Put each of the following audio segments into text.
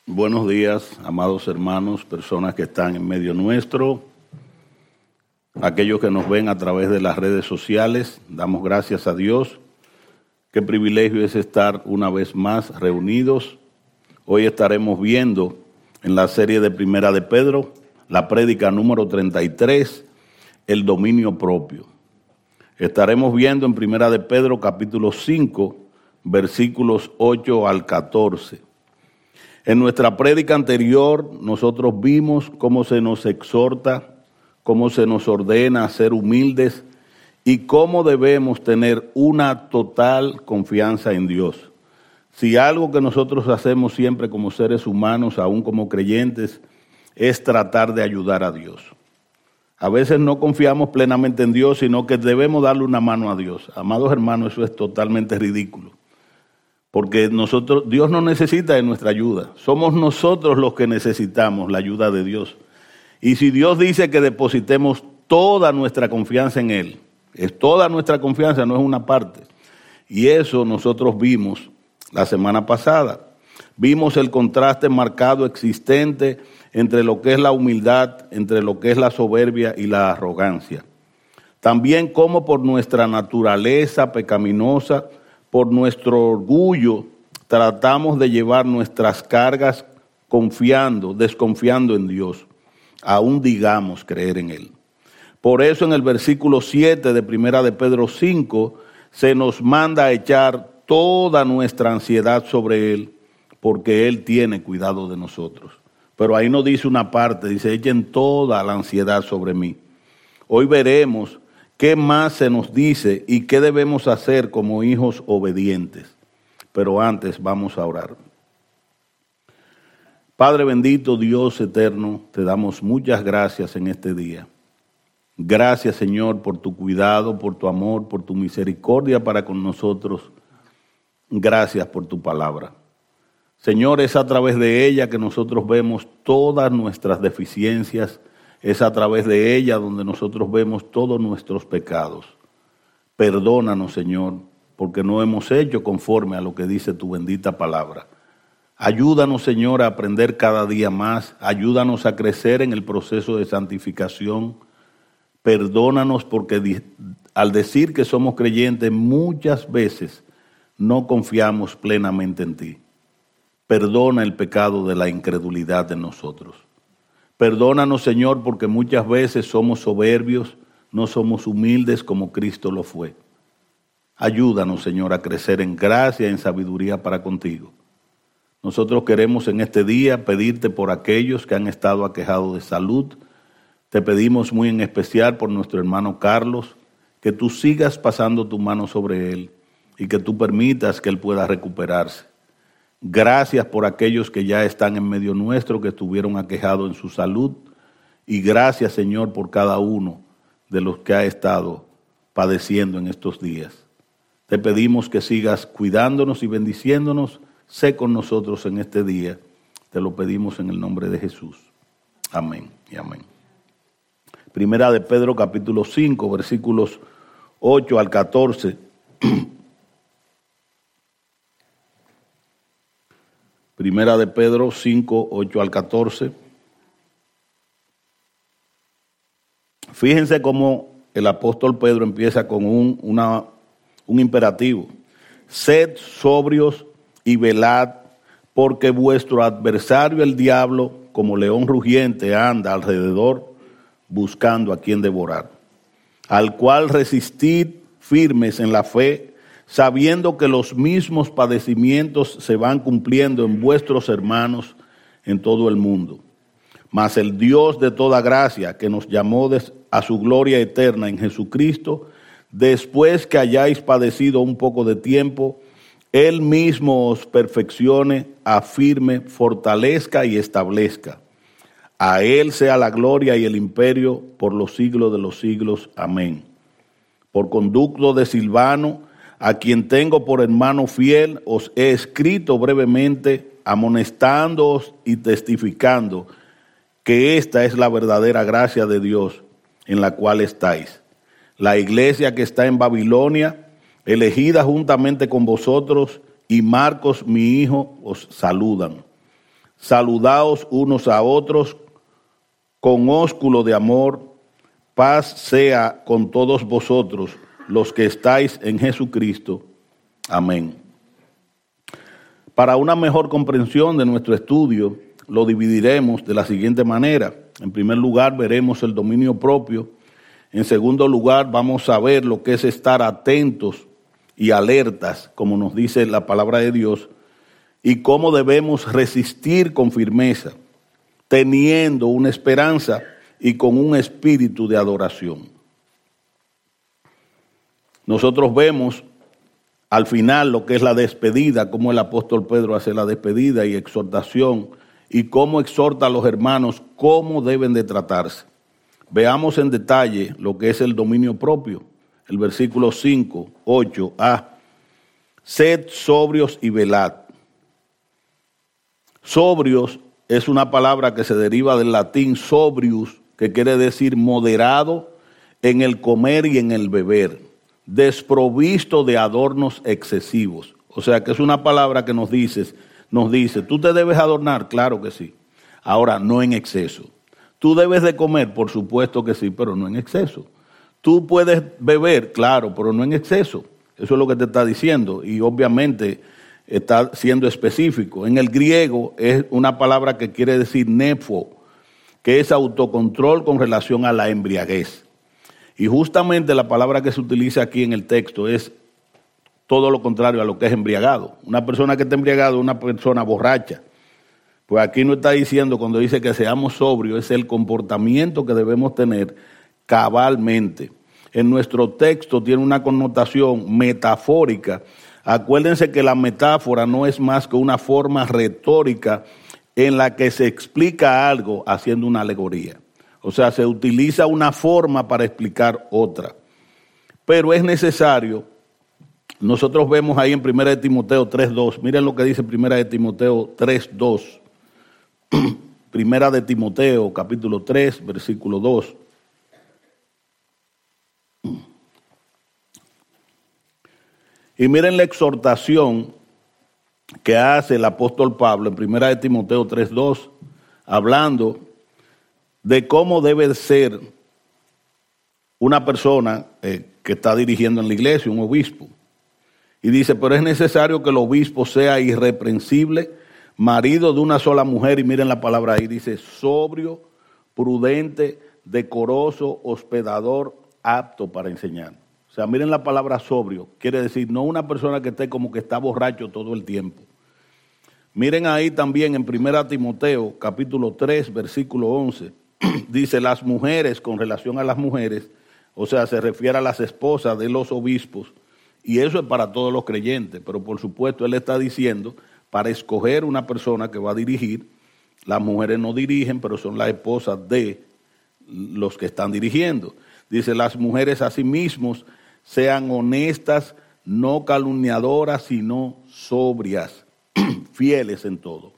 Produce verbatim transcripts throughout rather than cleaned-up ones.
Buenos días, amados hermanos, personas que están en medio nuestro, aquellos que nos ven a través de las redes sociales. Damos gracias a Dios. Qué privilegio es estar una vez más reunidos. Hoy estaremos viendo en la serie de Primera de Pedro, la prédica número treinta y tres, el dominio propio. Estaremos viendo en Primera de Pedro capítulo cinco, versículos ocho al catorce. En nuestra prédica anterior nosotros vimos cómo se nos exhorta, cómo se nos ordena a ser humildes y cómo debemos tener una total confianza en Dios. Si algo que nosotros hacemos siempre como seres humanos, aún como creyentes, es tratar de ayudar a Dios. A veces no confiamos plenamente en Dios, sino que debemos darle una mano a Dios. Amados hermanos, eso es totalmente ridículo. Porque nosotros, Dios no necesita de nuestra ayuda. Somos nosotros los que necesitamos la ayuda de Dios. Y si Dios dice que depositemos toda nuestra confianza en Él, es toda nuestra confianza, no es una parte. Y eso nosotros vimos la semana pasada. Vimos el contraste marcado existente entre lo que es la humildad, entre lo que es la soberbia y la arrogancia. También cómo por nuestra naturaleza pecaminosa, por nuestro orgullo, tratamos de llevar nuestras cargas confiando, desconfiando en Dios, aún digamos creer en Él. Por eso en el versículo siete de Primera de Pedro cinco se nos manda a echar toda nuestra ansiedad sobre Él, porque Él tiene cuidado de nosotros. Pero ahí no dice una parte, dice echen toda la ansiedad sobre mí. Hoy veremos qué más se nos dice y qué debemos hacer como hijos obedientes. Pero antes vamos a orar. Padre bendito, Dios eterno, te damos muchas gracias en este día. Gracias, Señor, por tu cuidado, por tu amor, por tu misericordia para con nosotros. Gracias por tu palabra. Señor, es a través de ella que nosotros vemos todas nuestras deficiencias. Es a través de ella donde nosotros vemos todos nuestros pecados. Perdónanos, Señor, porque no hemos hecho conforme a lo que dice tu bendita palabra. Ayúdanos, Señor, a aprender cada día más. Ayúdanos a crecer en el proceso de santificación. Perdónanos porque al decir que somos creyentes muchas veces no confiamos plenamente en ti. Perdona el pecado de la incredulidad de nosotros. Perdónanos, Señor, porque muchas veces somos soberbios, no somos humildes como Cristo lo fue. Ayúdanos, Señor, a crecer en gracia y en sabiduría para contigo. Nosotros queremos en este día pedirte por aquellos que han estado aquejados de salud. Te pedimos muy en especial por nuestro hermano Carlos, que tú sigas pasando tu mano sobre él y que tú permitas que él pueda recuperarse. Gracias por aquellos que ya están en medio nuestro, que estuvieron aquejados en su salud. Y gracias, Señor, por cada uno de los que ha estado padeciendo en estos días. Te pedimos que sigas cuidándonos y bendiciéndonos. Sé con nosotros en este día. Te lo pedimos en el nombre de Jesús. Amén y amén. Primera de Pedro capítulo cinco, versículos ocho al catorce. Primera de Pedro cinco, ocho al catorce. Fíjense cómo el apóstol Pedro empieza con un, una, un imperativo. Sed sobrios y velad, porque vuestro adversario el diablo, como león rugiente, anda alrededor buscando a quien devorar. Al cual resistid firmes en la fe, sabiendo que los mismos padecimientos se van cumpliendo en vuestros hermanos en todo el mundo. Mas el Dios de toda gracia, que nos llamó a su gloria eterna en Jesucristo, después que hayáis padecido un poco de tiempo, Él mismo os perfeccione, afirme, fortalezca y establezca. A Él sea la gloria y el imperio por los siglos de los siglos. Amén. Por conducto de Silvano, a quien tengo por hermano fiel, os he escrito brevemente, amonestándoos y testificando que esta es la verdadera gracia de Dios en la cual estáis. La iglesia que está en Babilonia, elegida juntamente con vosotros, y Marcos, mi hijo, os saludan. Saludaos unos a otros con ósculo de amor. Paz sea con todos vosotros, los que estáis en Jesucristo. Amén. Para una mejor comprensión de nuestro estudio, lo dividiremos de la siguiente manera. En primer lugar, veremos el dominio propio. En segundo lugar, vamos a ver lo que es estar atentos y alertas, como nos dice la palabra de Dios, y cómo debemos resistir con firmeza, teniendo una esperanza y con un espíritu de adoración. Nosotros vemos al final lo que es la despedida, cómo el apóstol Pedro hace la despedida y exhortación, y cómo exhorta a los hermanos cómo deben de tratarse. Veamos en detalle lo que es el dominio propio. El versículo cinco, ocho a. Sed sobrios y velad. Sobrios es una palabra que se deriva del latín sobrius, que quiere decir moderado en el comer y en el beber, desprovisto de adornos excesivos. O sea que es una palabra que nos dice, nos dice, ¿tú te debes adornar? Claro que sí. Ahora, no en exceso. ¿Tú debes de comer? Por supuesto que sí, pero no en exceso. ¿Tú puedes beber? Claro, pero no en exceso. Eso es lo que te está diciendo y obviamente está siendo específico. En el griego es una palabra que quiere decir nefo, que es autocontrol con relación a la embriaguez. Y justamente la palabra que se utiliza aquí en el texto es todo lo contrario a lo que es embriagado. Una persona que está embriagado es una persona borracha. Pues aquí no está diciendo, cuando dice que seamos sobrios, es el comportamiento que debemos tener cabalmente. En nuestro texto tiene una connotación metafórica. Acuérdense que la metáfora no es más que una forma retórica en la que se explica algo haciendo una alegoría. O sea, se utiliza una forma para explicar otra. Pero es necesario, nosotros vemos ahí en primera de Timoteo tres dos, miren lo que dice primera de Timoteo tres dos. Primera de Timoteo, capítulo tres, versículo dos. Y miren la exhortación que hace el apóstol Pablo en primera de Timoteo tres dos, hablando de cómo debe ser una persona eh, que está dirigiendo en la iglesia, un obispo. Y dice, pero es necesario que el obispo sea irreprensible, marido de una sola mujer, y miren la palabra ahí, dice sobrio, prudente, decoroso, hospedador, apto para enseñar. O sea, miren la palabra sobrio, quiere decir no una persona que esté como que está borracho todo el tiempo. Miren ahí también en primera Timoteo, capítulo tres, versículo once, dice las mujeres, con relación a las mujeres, o sea, se refiere a las esposas de los obispos, y eso es para todos los creyentes, pero por supuesto él está diciendo, para escoger una persona que va a dirigir, las mujeres no dirigen, pero son las esposas de los que están dirigiendo. Dice, las mujeres asimismo sean honestas, no calumniadoras, sino sobrias, fieles en todo.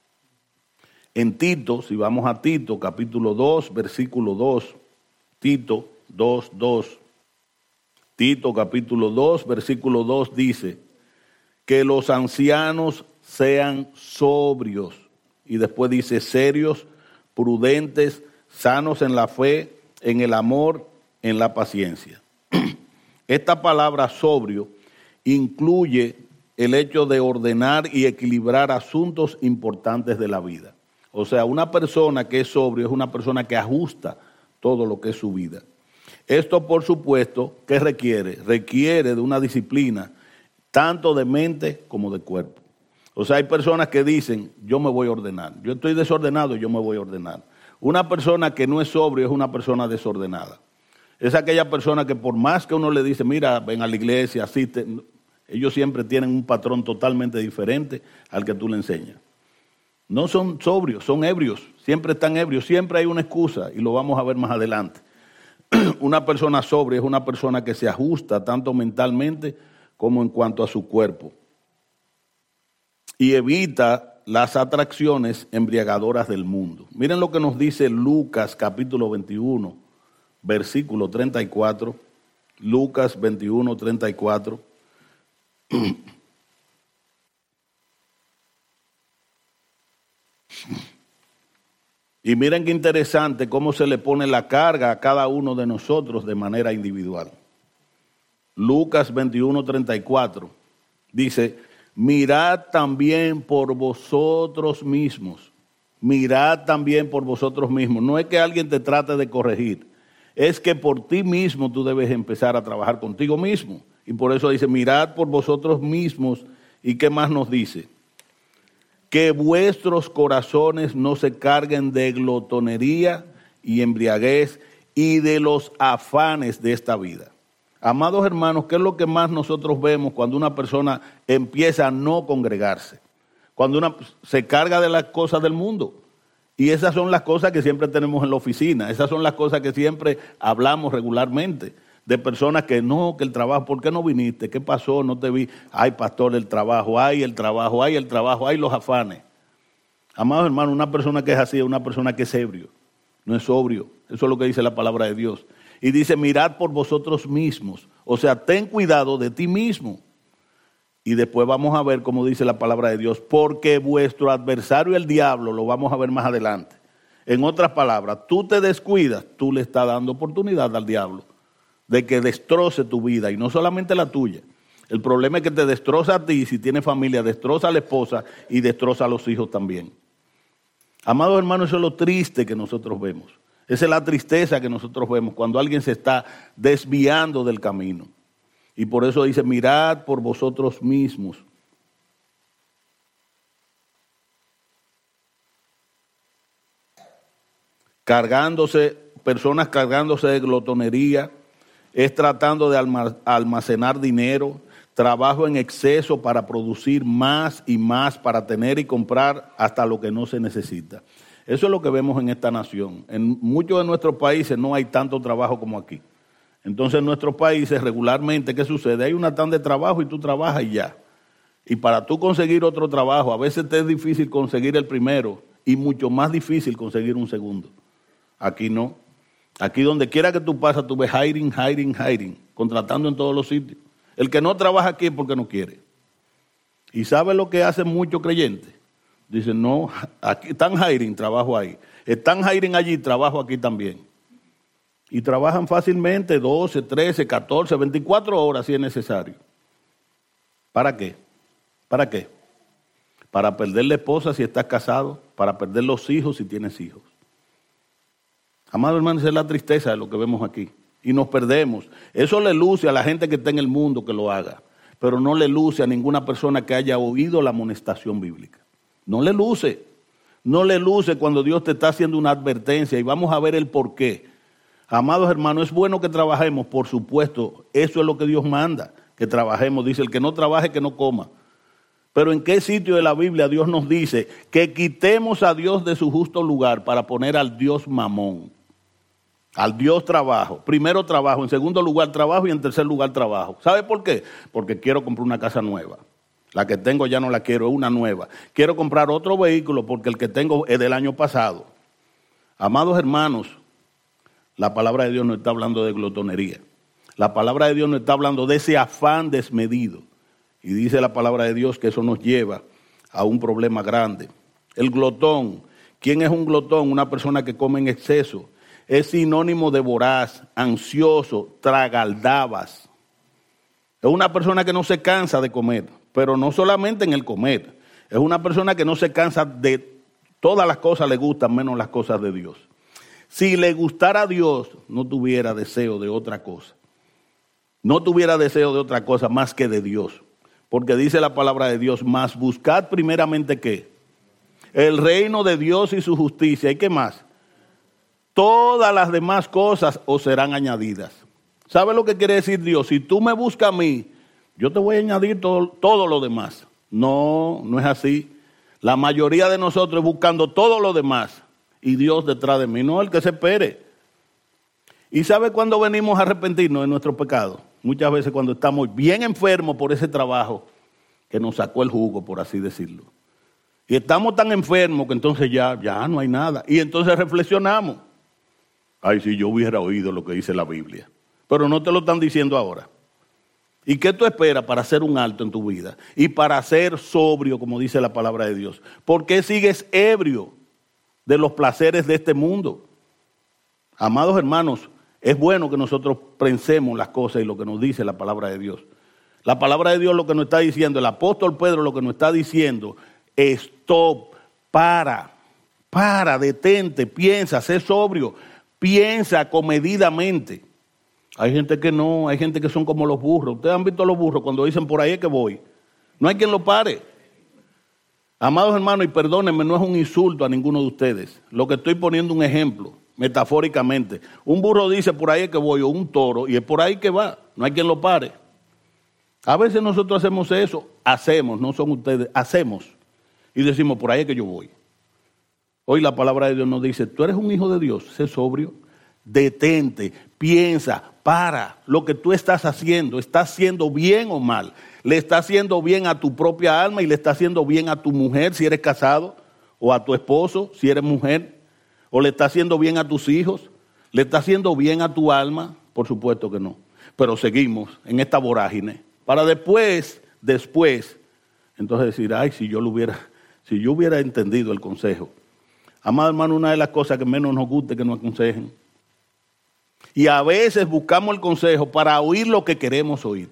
En Tito, si vamos a Tito, capítulo dos, versículo dos, Tito dos, dos. Tito, capítulo dos, versículo dos dice, que los ancianos sean sobrios. Y después dice, serios, prudentes, sanos en la fe, en el amor, en la paciencia. Esta palabra sobrio incluye el hecho de ordenar y equilibrar asuntos importantes de la vida. O sea, una persona que es sobrio es una persona que ajusta todo lo que es su vida. Esto, por supuesto, ¿qué requiere? Requiere de una disciplina, tanto de mente como de cuerpo. O sea, hay personas que dicen, yo me voy a ordenar. Yo estoy desordenado, yo me voy a ordenar. Una persona que no es sobrio es una persona desordenada. Es aquella persona que por más que uno le dice, mira, ven a la iglesia, asiste, ellos siempre tienen un patrón totalmente diferente al que tú le enseñas. No son sobrios, son ebrios, siempre están ebrios, siempre hay una excusa y lo vamos a ver más adelante. Una persona sobria es una persona que se ajusta tanto mentalmente como en cuanto a su cuerpo y evita las atracciones embriagadoras del mundo. Miren lo que nos dice Lucas capítulo veintiuno, versículo treinta y cuatro. Lucas veintiuno, treinta y cuatro. Y miren qué interesante cómo se le pone la carga a cada uno de nosotros de manera individual. Lucas veintiuno, treinta y cuatro dice, mirad también por vosotros mismos, mirad también por vosotros mismos. No es que alguien te trate de corregir, es que por ti mismo tú debes empezar a trabajar contigo mismo. Y por eso dice, mirad por vosotros mismos. ¿Y qué más nos dice? Que vuestros corazones no se carguen de glotonería y embriaguez y de los afanes de esta vida. Amados hermanos, ¿qué es lo que más nosotros vemos cuando una persona empieza a no congregarse? Cuando una se carga de las cosas del mundo. Y esas son las cosas que siempre tenemos en la oficina. Esas son las cosas que siempre hablamos regularmente. De personas que no, que el trabajo, ¿por qué no viniste? ¿Qué pasó? No te vi. Ay, pastor, el trabajo, ay, el trabajo, ay, el trabajo, ay, los afanes. Amados hermanos, una persona que es así es una persona que es ebrio, no es sobrio. Eso es lo que dice la palabra de Dios. Y dice, mirad por vosotros mismos. O sea, ten cuidado de ti mismo. Y después vamos a ver cómo dice la palabra de Dios, porque vuestro adversario el diablo, lo vamos a ver más adelante. En otras palabras, tú te descuidas, tú le estás dando oportunidad al diablo de que destroce tu vida y no solamente la tuya. El problema es que te destroza a ti, si tienes familia, destroza a la esposa y destroza a los hijos también. Amados hermanos, eso es lo triste que nosotros vemos. Esa es la tristeza que nosotros vemos cuando alguien se está desviando del camino. Y por eso dice, mirad por vosotros mismos. Cargándose, personas cargándose de glotonería, es tratando de almacenar dinero, trabajo en exceso para producir más y más, para tener y comprar hasta lo que no se necesita. Eso es lo que vemos en esta nación. En muchos de nuestros países no hay tanto trabajo como aquí. Entonces en nuestros países regularmente, ¿qué sucede? Hay una tanda de trabajo y tú trabajas y ya. Y para tú conseguir otro trabajo, a veces te es difícil conseguir el primero y mucho más difícil conseguir un segundo. Aquí no. Aquí donde quiera que tú pasas, tú ves hiring, hiring, hiring, contratando en todos los sitios. El que no trabaja aquí es porque no quiere. ¿Y sabe lo que hacen muchos creyentes? Dicen, no, aquí están hiring, trabajo ahí. Están hiring allí, trabajo aquí también. Y trabajan fácilmente doce, trece, catorce, veinticuatro horas si es necesario. ¿Para qué? ¿Para qué? Para perder la esposa si estás casado, para perder los hijos si tienes hijos. Amado hermano, esa es la tristeza de lo que vemos aquí. Y nos perdemos. Eso le luce a la gente que está en el mundo que lo haga, pero no le luce a ninguna persona que haya oído la amonestación bíblica. No le luce. No le luce cuando Dios te está haciendo una advertencia y vamos a ver el por qué. Amados hermanos, es bueno que trabajemos, por supuesto. Eso es lo que Dios manda, que trabajemos. Dice, el que no trabaje, que no coma. Pero ¿en qué sitio de la Biblia Dios nos dice que quitemos a Dios de su justo lugar para poner al Dios mamón? Al Dios trabajo. Primero trabajo, en segundo lugar trabajo y en tercer lugar trabajo. ¿Sabe por qué? Porque quiero comprar una casa nueva. La que tengo ya no la quiero, es una nueva. Quiero comprar otro vehículo porque el que tengo es del año pasado. Amados hermanos, la palabra de Dios no está hablando de glotonería. La palabra de Dios no está hablando de ese afán desmedido. Y dice la palabra de Dios que eso nos lleva a un problema grande. El glotón. ¿Quién es un glotón? Una persona que come en exceso. Es sinónimo de voraz, ansioso, tragaldabas. Es una persona que no se cansa de comer, pero no solamente en el comer. Es una persona que no se cansa de todas las cosas, le gustan menos las cosas de Dios. Si le gustara a Dios, no tuviera deseo de otra cosa. No tuviera deseo de otra cosa más que de Dios. Porque dice la palabra de Dios, más buscad primeramente ¿qué? El reino de Dios y su justicia. ¿Y qué más? Todas las demás cosas os serán añadidas. ¿Sabe lo que quiere decir Dios? Si tú me buscas a mí, yo te voy a añadir todo, todo lo demás. No, no es así. La mayoría de nosotros buscando todo lo demás y Dios detrás de mí. No, el que se espere. ¿Y sabe cuándo venimos a arrepentirnos de nuestros pecados? Muchas veces cuando estamos bien enfermos por ese trabajo que nos sacó el jugo, por así decirlo. Y estamos tan enfermos que entonces ya, ya no hay nada. Y entonces reflexionamos. Ay, si yo hubiera oído lo que dice la Biblia. Pero no te lo están diciendo ahora. ¿Y qué tú esperas para hacer un alto en tu vida? Y para ser sobrio, como dice la palabra de Dios. ¿Por qué sigues ebrio de los placeres de este mundo? Amados hermanos, es bueno que nosotros pensemos las cosas y lo que nos dice la palabra de Dios. La palabra de Dios lo que nos está diciendo, el apóstol Pedro lo que nos está diciendo, stop, para, para, detente, piensa, sé sobrio, piensa comedidamente. Hay gente que no, hay gente que son como los burros. Ustedes han visto a los burros cuando dicen por ahí es que voy. No hay quien lo pare. Amados hermanos, y perdónenme, no es un insulto a ninguno de ustedes. Lo que estoy poniendo un ejemplo, metafóricamente. Un burro dice por ahí es que voy, o un toro, y es por ahí que va. No hay quien lo pare. A veces nosotros hacemos eso, hacemos, no son ustedes, hacemos. Y decimos por ahí es que yo voy. Hoy la palabra de Dios nos dice, tú eres un hijo de Dios, sé sobrio, detente, piensa, para lo que tú estás haciendo, ¿estás haciendo bien o mal? ¿Le estás haciendo bien a tu propia alma y le estás haciendo bien a tu mujer si eres casado? ¿O a tu esposo si eres mujer? ¿O le estás haciendo bien a tus hijos? ¿Le estás haciendo bien a tu alma? Por supuesto que no. Pero seguimos en esta vorágine para después, después, entonces decir, ay, si yo lo hubiera, si yo hubiera entendido el consejo. Amado hermano, una de las cosas que menos nos gusta es que nos aconsejen. Y a veces buscamos el consejo para oír lo que queremos oír.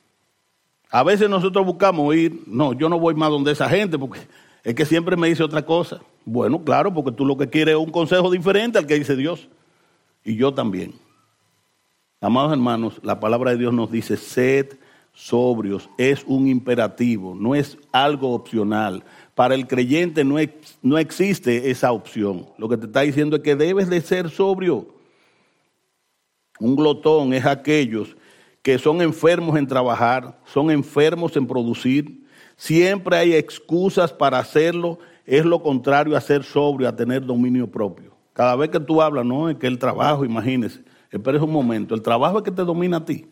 A veces nosotros buscamos oír, no, yo no voy más donde esa gente porque es que siempre me dice otra cosa. Bueno, claro, porque tú lo que quieres es un consejo diferente al que dice Dios. Y yo también. Amados hermanos, la palabra de Dios nos dice, sed sobrios, es un imperativo, no es algo opcional. Para el creyente no, ex, no existe esa opción. Lo que te está diciendo es que debes de ser sobrio. Un glotón es aquellos que son enfermos en trabajar, son enfermos en producir. Siempre hay excusas para hacerlo. Es lo contrario a ser sobrio, a tener dominio propio. Cada vez que tú hablas, no, es que el trabajo, imagínese. Espera un momento, el trabajo es que te domina a ti.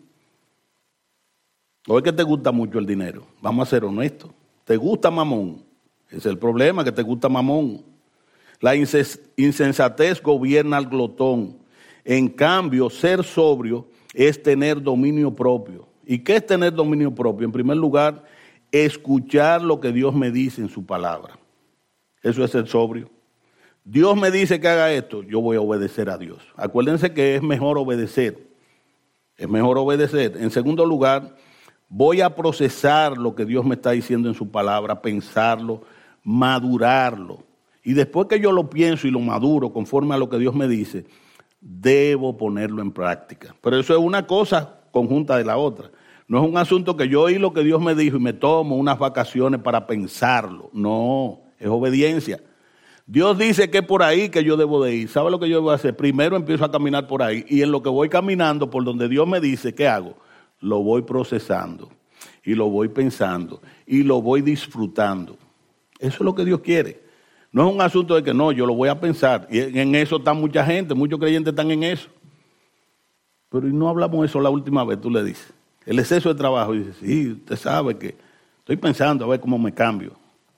O es que te gusta mucho el dinero. Vamos a ser honestos. ¿Te gusta mamón? Ese es el problema, que te gusta mamón. La insensatez gobierna al glotón. En cambio, ser sobrio es tener dominio propio. ¿Y qué es tener dominio propio? En primer lugar, escuchar lo que Dios me dice en su palabra. Eso es ser sobrio. Dios me dice que haga esto, yo voy a obedecer a Dios. Acuérdense que es mejor obedecer. Es mejor obedecer. En segundo lugar, voy a procesar lo que Dios me está diciendo en su palabra, pensarlo, madurarlo. Y después que yo lo pienso y lo maduro conforme a lo que Dios me dice, debo ponerlo en práctica. Pero eso es una cosa conjunta de la otra. No es un asunto que yo oí lo que Dios me dijo y me tomo unas vacaciones para pensarlo. No, es obediencia. Dios dice que es por ahí que yo debo de ir. ¿Sabe lo que yo debo hacer? Primero empiezo a caminar por ahí y en lo que voy caminando por donde Dios me dice, ¿qué hago? Lo voy procesando y lo voy pensando y lo voy disfrutando. Eso es lo que Dios quiere. No es un asunto de que no, yo lo voy a pensar. Y en eso está mucha gente, muchos creyentes están en eso. Pero y no hablamos de eso la última vez, tú le dices. El exceso de trabajo. Y dice, sí, usted sabe que estoy pensando a ver cómo me cambio.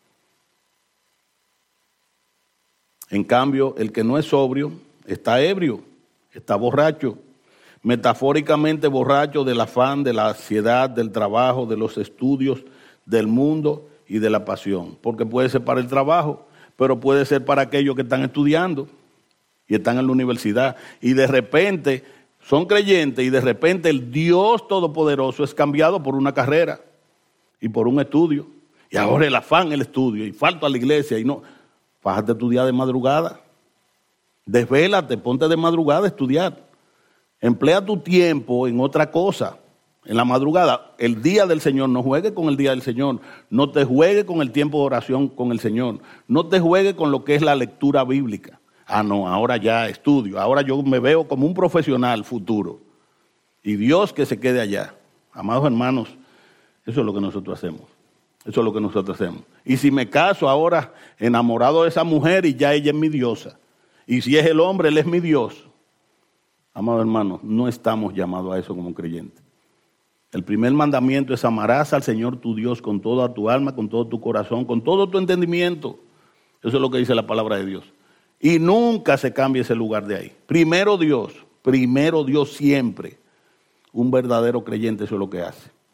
En cambio, el que no es sobrio está ebrio, está borracho. Metafóricamente borracho del afán, de la ansiedad, del trabajo, de los estudios, del mundo y de la pasión. Porque puede ser para el trabajo, pero puede ser para aquellos que están estudiando y están en la universidad. Y de repente son creyentes y de repente el Dios Todopoderoso es cambiado por una carrera y por un estudio. Y ahora el afán, el estudio, y falto a la iglesia y no. Bájate a estudiar de madrugada. Desvélate, ponte de madrugada a estudiar. Emplea tu tiempo en otra cosa. En la madrugada, el día del Señor, no juegue con el día del Señor. No te juegue con el tiempo de oración con el Señor. No te juegue con lo que es la lectura bíblica. Ah, no, ahora ya estudio. Ahora yo me veo como un profesional futuro. Y Dios que se quede allá. Amados hermanos, eso es lo que nosotros hacemos. Eso es lo que nosotros hacemos. Y si me caso ahora enamorado de esa mujer y ya ella es mi diosa. Y si es el hombre, él es mi Dios. Amados hermanos, no estamos llamados a eso como creyentes. El primer mandamiento es amarás al Señor tu Dios con toda tu alma, con todo tu corazón, con todo tu entendimiento. Eso es lo que dice la palabra de Dios. Y nunca se cambia ese lugar de ahí. Primero Dios, primero Dios siempre. Un verdadero creyente eso es lo que hace.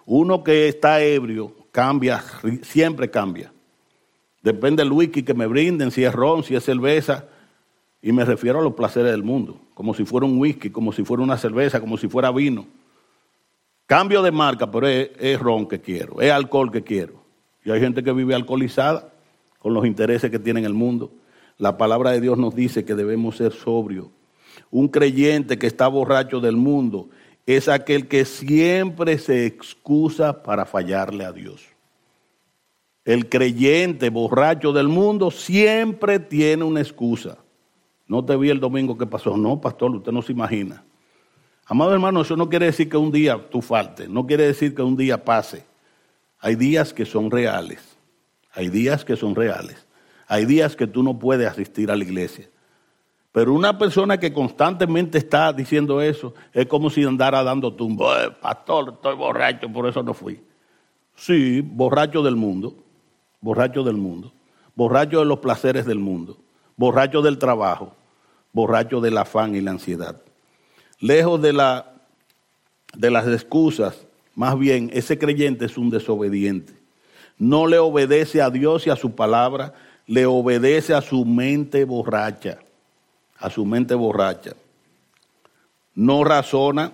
Uno que está ebrio cambia, siempre cambia. Depende del whisky que me brinden, si es ron, si es cerveza. Y me refiero a los placeres del mundo, como si fuera un whisky, como si fuera una cerveza, como si fuera vino. Cambio de marca, pero es, es ron que quiero, es alcohol que quiero. Y hay gente que vive alcoholizada con los intereses que tiene en el mundo. La palabra de Dios nos dice que debemos ser sobrios. Un creyente que está borracho del mundo es aquel que siempre se excusa para fallarle a Dios. El creyente borracho del mundo siempre tiene una excusa. No te vi el domingo que pasó. No, pastor, usted no se imagina. Amado hermano, eso no quiere decir que un día tú faltes. No quiere decir que un día pase. Hay días que son reales. Hay días que son reales. Hay días que tú no puedes asistir a la iglesia. Pero una persona que constantemente está diciendo eso, es como si andara dando tumbo. Eh, pastor, estoy borracho, por eso no fui. Sí, borracho del mundo. Borracho del mundo. Borracho de los placeres del mundo. Borracho del trabajo. Borracho del afán y la ansiedad. Lejos de, la, de las excusas, más bien ese creyente es un desobediente. No le obedece a Dios y a su palabra, le obedece a su mente borracha, a su mente borracha. No razona,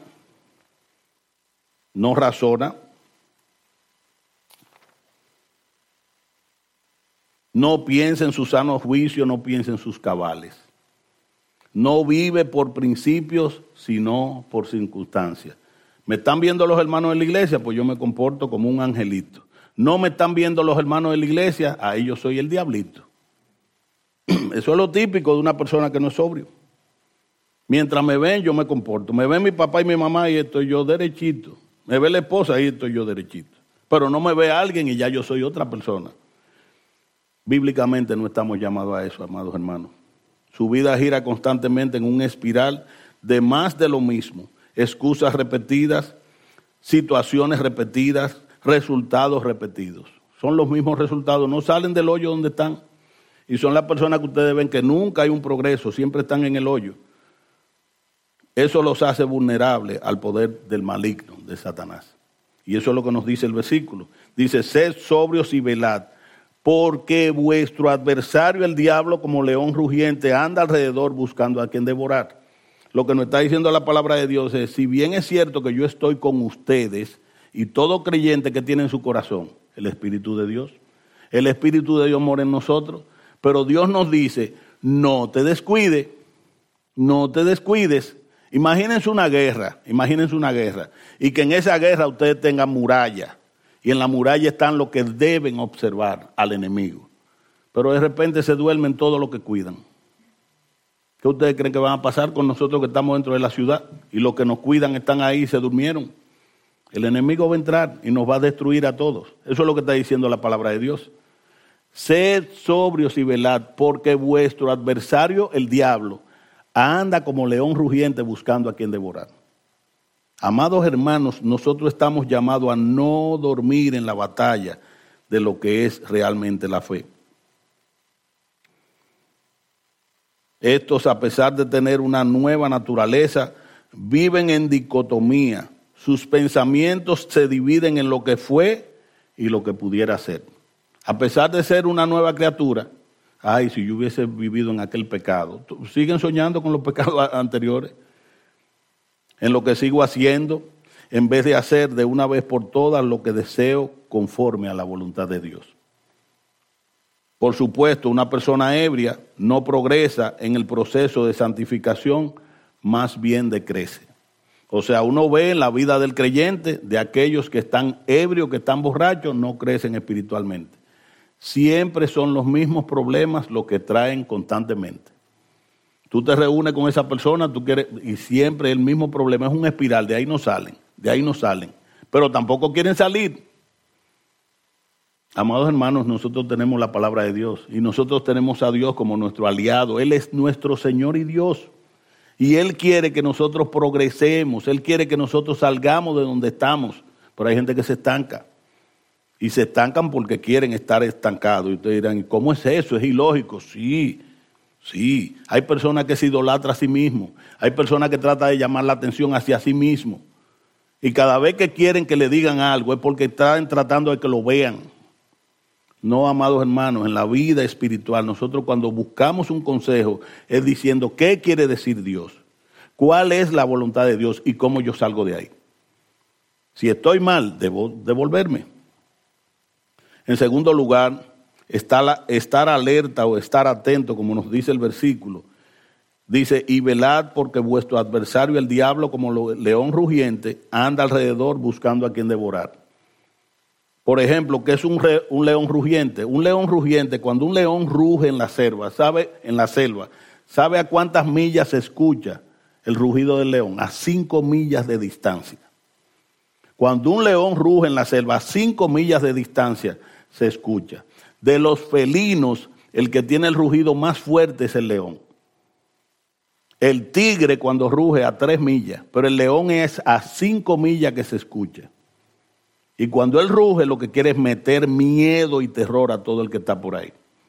no razona, no piensa en su sano juicio, no piensa en sus cabales. No vive por principios, sino por circunstancias. ¿Me están viendo los hermanos de la iglesia? Pues yo me comporto como un angelito. ¿No me están viendo los hermanos de la iglesia? Ahí yo soy el diablito. Eso es lo típico de una persona que no es sobrio. Mientras me ven, yo me comporto. Me ven mi papá y mi mamá y estoy yo derechito. Me ve la esposa y estoy yo derechito. Pero no me ve alguien y ya yo soy otra persona. Bíblicamente no estamos llamados a eso, amados hermanos. Su vida gira constantemente en un espiral de más de lo mismo. Excusas repetidas, situaciones repetidas, resultados repetidos. Son los mismos resultados, no salen del hoyo donde están. Y son las personas que ustedes ven que nunca hay un progreso, siempre están en el hoyo. Eso los hace vulnerables al poder del maligno, de Satanás. Y eso es lo que nos dice el versículo. Dice, sed sobrios y velad, porque vuestro adversario, el diablo, como león rugiente, anda alrededor buscando a quien devorar. Lo que nos está diciendo la palabra de Dios es, si bien es cierto que yo estoy con ustedes, y todo creyente que tiene en su corazón el Espíritu de Dios, el Espíritu de Dios mora en nosotros, pero Dios nos dice, no te descuides, no te descuides. Imagínense una guerra, imagínense una guerra, y que en esa guerra ustedes tengan muralla, y en la muralla están los que deben observar al enemigo. Pero de repente se duermen todos los que cuidan. ¿Qué ustedes creen que van a pasar con nosotros que estamos dentro de la ciudad? Y los que nos cuidan están ahí y se durmieron. El enemigo va a entrar y nos va a destruir a todos. Eso es lo que está diciendo la palabra de Dios. Sed sobrios y velad, porque vuestro adversario, el diablo, anda como león rugiente buscando a quien devorar. Amados hermanos, nosotros estamos llamados a no dormir en la batalla de lo que es realmente la fe. Estos, a pesar de tener una nueva naturaleza, viven en dicotomía. Sus pensamientos se dividen en lo que fue y lo que pudiera ser. A pesar de ser una nueva criatura, ay, si yo hubiese vivido en aquel pecado. Siguen soñando con los pecados anteriores. En lo que sigo haciendo, en vez de hacer de una vez por todas lo que deseo conforme a la voluntad de Dios. Por supuesto, una persona ebria no progresa en el proceso de santificación, más bien decrece. O sea, uno ve en la vida del creyente, de aquellos que están ebrios, que están borrachos, no crecen espiritualmente. Siempre son los mismos problemas los que traen constantemente. Tú te reúnes con esa persona, tú quieres, y siempre el mismo problema, es un espiral, de ahí no salen, de ahí no salen. Pero tampoco quieren salir. Amados hermanos, nosotros tenemos la palabra de Dios y nosotros tenemos a Dios como nuestro aliado. Él es nuestro Señor y Dios. Y Él quiere que nosotros progresemos, Él quiere que nosotros salgamos de donde estamos. Pero hay gente que se estanca. Y se estancan porque quieren estar estancados. Y ustedes dirán, ¿cómo es eso? Es ilógico. Sí, sí. Hay personas que se idolatran a sí mismos. Hay personas que tratan de llamar la atención hacia sí mismos. Y cada vez que quieren que le digan algo es porque están tratando de que lo vean. No, amados hermanos, en la vida espiritual, nosotros cuando buscamos un consejo es diciendo qué quiere decir Dios, cuál es la voluntad de Dios y cómo yo salgo de ahí. Si estoy mal, debo devolverme. En segundo lugar, estar, estar alerta o estar atento, como nos dice el versículo. Dice, y velad porque vuestro adversario el diablo como león rugiente anda alrededor buscando a quien devorar. Por ejemplo, ¿qué es un, re, un león rugiente? Un león rugiente, cuando un león ruge en la selva, ¿sabe? En la selva, ¿sabe a cuántas millas se escucha el rugido del león? A cinco millas de distancia. Cuando un león ruge en la selva, a cinco millas de distancia se escucha. De los felinos, el que tiene el rugido más fuerte es el león. El tigre cuando ruge a tres millas, pero el león es a cinco millas que se escucha. Y cuando él ruge, lo que quiere es meter miedo y terror a todo el que está por ahí.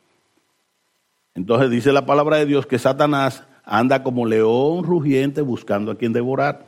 Entonces dice la palabra de Dios que Satanás anda como león rugiente buscando a quien devorar.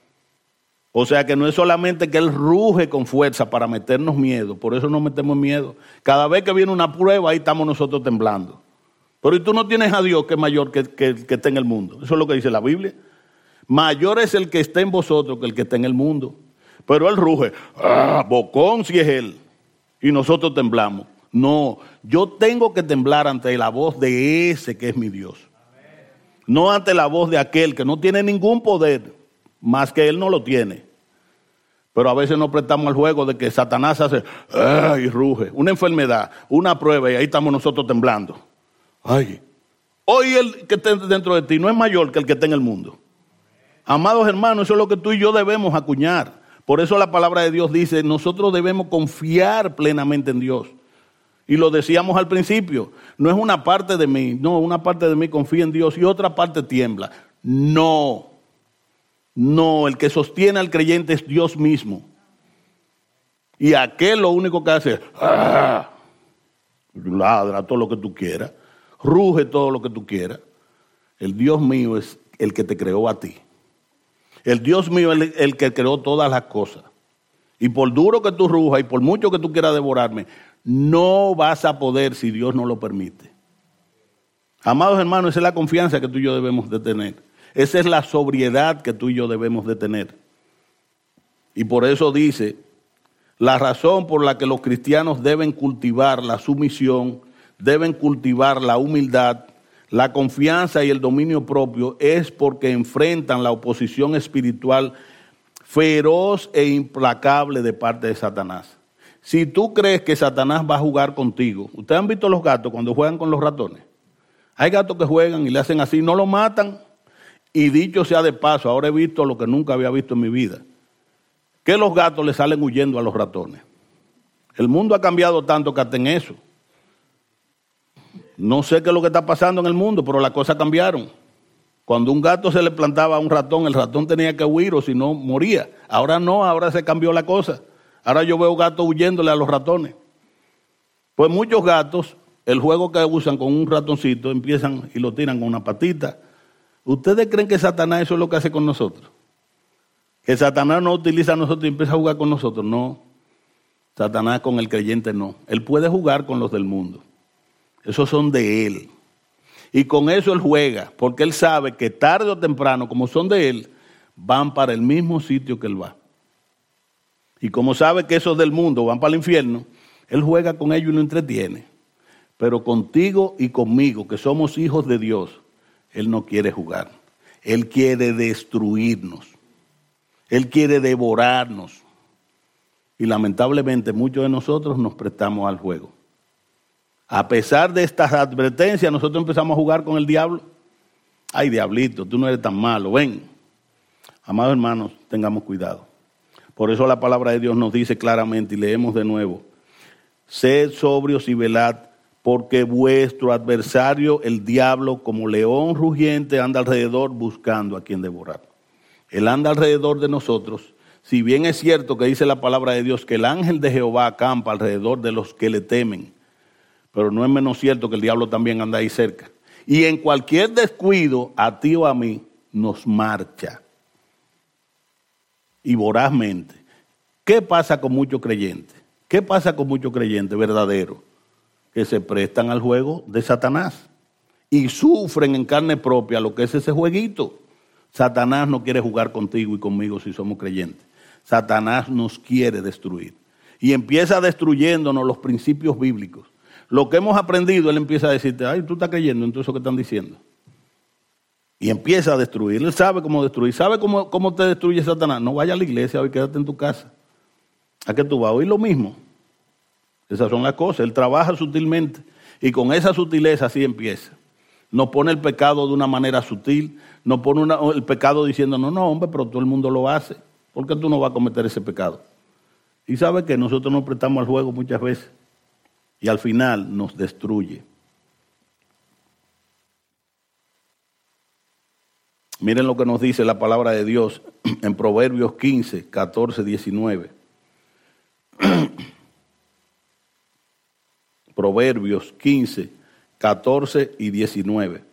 O sea que no es solamente que él ruge con fuerza para meternos miedo, por eso nos metemos miedo. Cada vez que viene una prueba, ahí estamos nosotros temblando. Pero ¿y tú no tienes a Dios que es mayor que, que, que está en el mundo? Eso es lo que dice la Biblia. Mayor es el que está en vosotros que el que está en el mundo. Pero él ruge, ¡ah! Bocón si es él. Y nosotros temblamos. No, yo tengo que temblar ante la voz de ese que es mi Dios. Amén. No ante la voz de aquel que no tiene ningún poder, más que él no lo tiene. Pero a veces nos prestamos al juego de que Satanás hace, ¡ah! Y ruge. Una enfermedad, una prueba y ahí estamos nosotros temblando. Ay, hoy el que está dentro de ti no es mayor que el que está en el mundo. Amados hermanos, eso es lo que tú y yo debemos acuñar. Por eso la palabra de Dios dice, nosotros debemos confiar plenamente en Dios. Y lo decíamos al principio, no es una parte de mí, no, una parte de mí confía en Dios y otra parte tiembla. No, no, el que sostiene al creyente es Dios mismo. Y aquel lo único que hace es, ¡ah! Ladra todo lo que tú quieras, ruge todo lo que tú quieras. El Dios mío es el que te creó a ti. El Dios mío es el, el que creó todas las cosas. Y por duro que tú rujas y por mucho que tú quieras devorarme, no vas a poder si Dios no lo permite. Amados hermanos, esa es la confianza que tú y yo debemos de tener. Esa es la sobriedad que tú y yo debemos de tener. Y por eso dice, la razón por la que los cristianos deben cultivar la sumisión, deben cultivar la humildad, la confianza y el dominio propio es porque enfrentan la oposición espiritual feroz e implacable de parte de Satanás. Si tú crees que Satanás va a jugar contigo, ¿ustedes han visto los gatos cuando juegan con los ratones? Hay gatos que juegan y le hacen así, no lo matan. Y dicho sea de paso, ahora he visto lo que nunca había visto en mi vida, que los gatos le salen huyendo a los ratones. El mundo ha cambiado tanto que hasta en eso. No sé qué es lo que está pasando en el mundo, pero las cosas cambiaron. Cuando un gato se le plantaba a un ratón, el ratón tenía que huir o si no moría. Ahora no, ahora se cambió la cosa. Ahora yo veo gatos huyéndole a los ratones. Pues muchos gatos, el juego que usan con un ratoncito, empiezan y lo tiran con una patita. ¿Ustedes creen que Satanás eso es lo que hace con nosotros? Que Satanás no utiliza a nosotros y empieza a jugar con nosotros. No, Satanás con el creyente no. Él puede jugar con los del mundo. Esos son de él. Y con eso él juega, porque él sabe que tarde o temprano, como son de él, van para el mismo sitio que él va. Y como sabe que esos del mundo van para el infierno, él juega con ellos y lo entretiene. Pero contigo y conmigo, que somos hijos de Dios, él no quiere jugar. Él quiere destruirnos. Él quiere devorarnos. Y lamentablemente muchos de nosotros nos prestamos al juego. A pesar de estas advertencias, nosotros empezamos a jugar con el diablo. Ay, diablito, tú no eres tan malo, ven. Amados hermanos, tengamos cuidado. Por eso la palabra de Dios nos dice claramente, y leemos de nuevo, sed sobrios y velad, porque vuestro adversario, el diablo, como león rugiente, anda alrededor buscando a quien devorar. Él anda alrededor de nosotros. Si bien es cierto que dice la palabra de Dios que el ángel de Jehová acampa alrededor de los que le temen, pero no es menos cierto que el diablo también anda ahí cerca. Y en cualquier descuido, a ti o a mí, nos marcha. y vorazmente. ¿Qué pasa con muchos creyentes? ¿Qué pasa con muchos creyentes verdaderos? Que se prestan al juego de Satanás y sufren en carne propia lo que es ese jueguito. Satanás no quiere jugar contigo y conmigo si somos creyentes. Satanás nos quiere destruir. Y empieza destruyéndonos los principios bíblicos. Lo que hemos aprendido, él empieza a decirte, ay, tú estás creyendo en todo eso que están diciendo. Y empieza a destruir. Él sabe cómo destruir. ¿Sabe cómo, cómo te destruye Satanás? No vaya a la iglesia hoy, quédate en tu casa. ¿A qué tú vas a oír lo mismo? Esas son las cosas. Él trabaja sutilmente. Y con esa sutileza así empieza. Nos pone el pecado de una manera sutil. Nos pone una, el pecado diciendo, no, no, hombre, pero todo el mundo lo hace. ¿Por qué tú no vas a cometer ese pecado? Y sabe que nosotros nos prestamos al juego muchas veces. Y al final nos destruye. Miren lo que nos dice la palabra de Dios en Proverbios quince, catorce, diecinueve. Proverbios quince, catorce y diecinueve.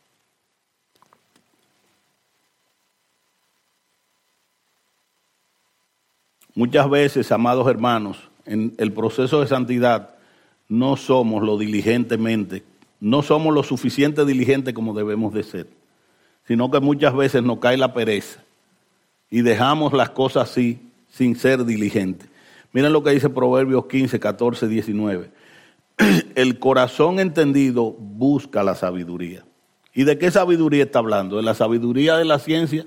Muchas veces, amados hermanos, en el proceso de santidad no somos lo diligentemente, no somos lo suficiente diligentes como debemos de ser, sino que muchas veces nos cae la pereza y dejamos las cosas así sin ser diligentes. Miren lo que dice Proverbios quince, catorce, diecinueve. El corazón entendido busca la sabiduría. ¿Y de qué sabiduría está hablando? ¿De la sabiduría de la ciencia?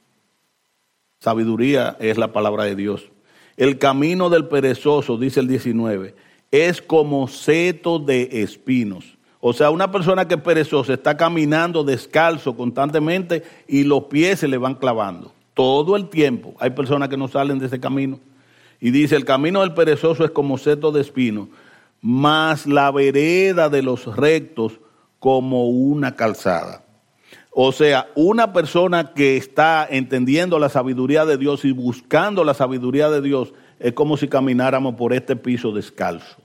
Sabiduría es la palabra de Dios. El camino del perezoso, dice el diecinueve, es como seto de espinos. O sea, una persona que es perezosa está caminando descalzo constantemente y los pies se le van clavando. Todo el tiempo. Hay personas que no salen de ese camino. Y dice, el camino del perezoso es como seto de espinos, mas la vereda de los rectos como una calzada. O sea, una persona que está entendiendo la sabiduría de Dios y buscando la sabiduría de Dios es como si camináramos por este piso descalzo.